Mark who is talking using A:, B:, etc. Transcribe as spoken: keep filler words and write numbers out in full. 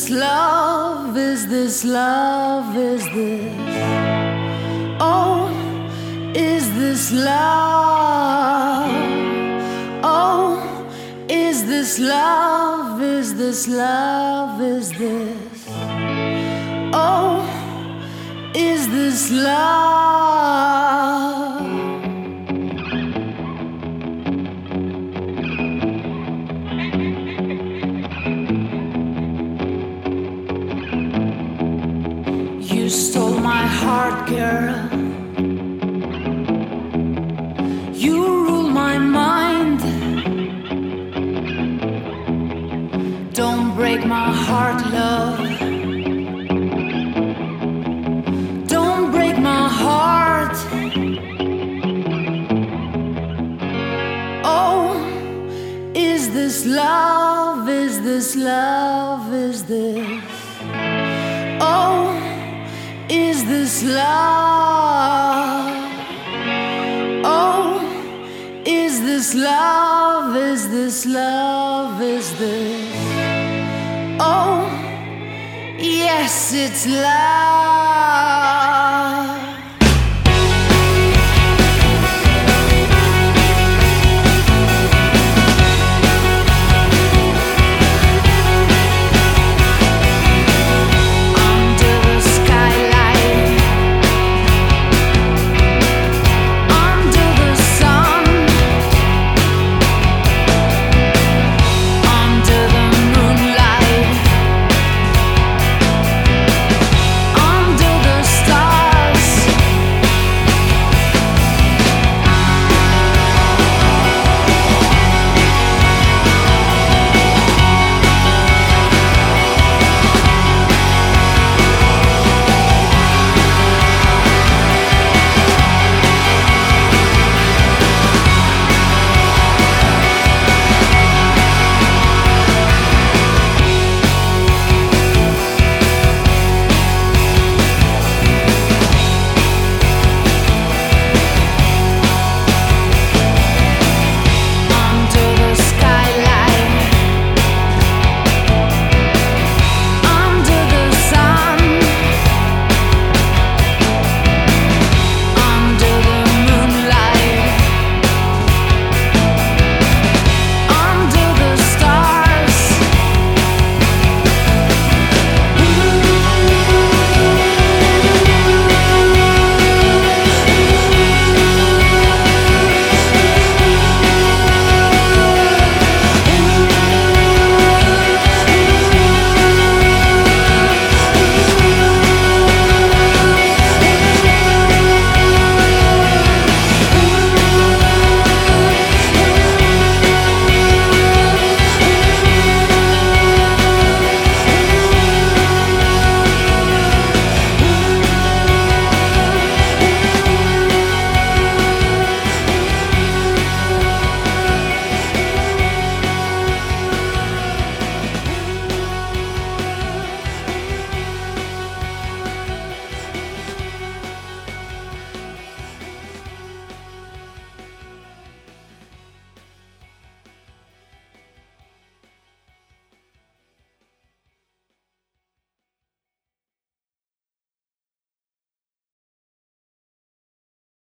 A: this love? Is this love? Is this? Oh, is this love? Oh, is this love? Is this love? Is this? Oh, is this love? You stole my heart, girl. You rule my mind. Don't break my heart, love. Don't break my heart. Oh, is this love? Is this love? Is this? Oh, is this love? Oh, is this love? Is this love? Is this? Oh, yes, it's love.